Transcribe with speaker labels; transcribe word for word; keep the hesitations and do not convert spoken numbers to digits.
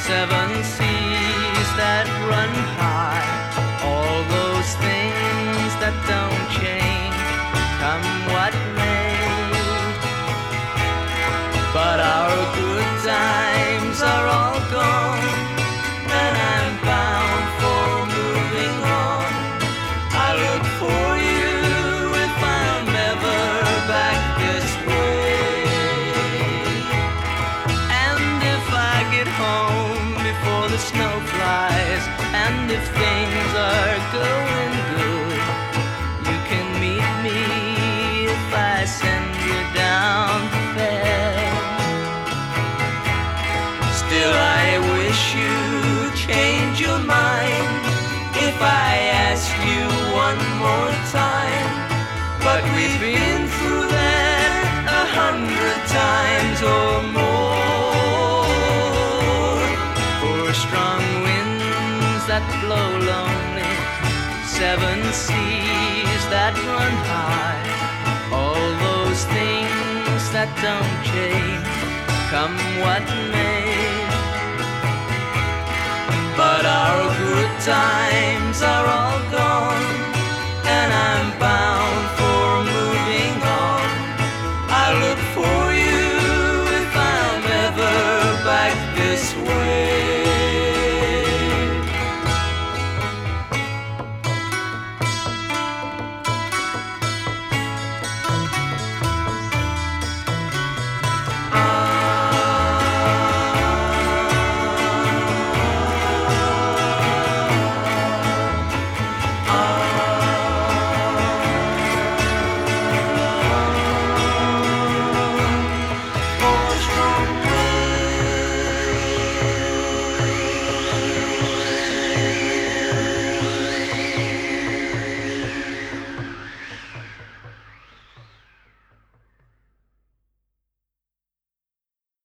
Speaker 1: seven seas that run high, all those things that don't change, come what may. But our good times are all gone, and I'm bound for moving on. I look for you if I'm ever back this way. And if I get home before the snow flies, and if things are going good, you can meet me if I send you down there. Still I wish you'd change your mind if I asked you one more time. But we've been through that a hundred times or more. For strong winds that blow lonely, seven seas that run high, all those things that don't change, come what may. But our good times are all gone, and I'm bound for moving on. I look for you if I'm ever back this way.